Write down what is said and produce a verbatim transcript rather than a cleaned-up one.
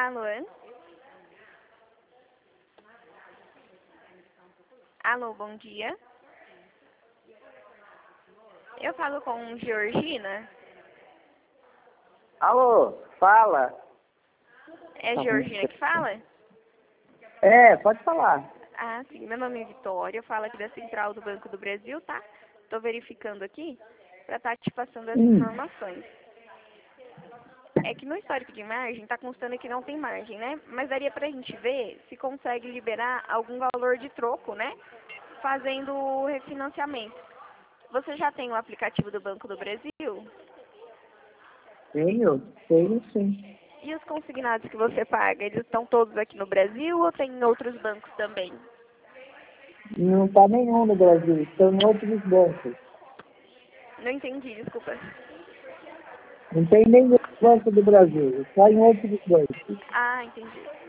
Alô? Alô, bom dia. Eu falo com Georgina. Alô, fala. É Tá Georgina muito... que fala? É, pode falar. Ah, sim. Meu nome é Vitória. Eu falo aqui da Central do Banco do Brasil, tá? Tô verificando aqui para estar te passando as Hum. informações. É que no histórico de margem tá constando que não tem margem, né? Mas daria pra gente ver se consegue liberar algum valor de troco, né? Fazendo o refinanciamento. Você já tem o aplicativo do Banco do Brasil? Tenho, tenho sim. E os consignados que você paga, eles estão todos aqui no Brasil ou tem em outros bancos também? Não tá nenhum no Brasil, estão em outros bancos. Não entendi, desculpa. Não tem nenhum banco do Brasil, só em outros bancos. Ah, entendi.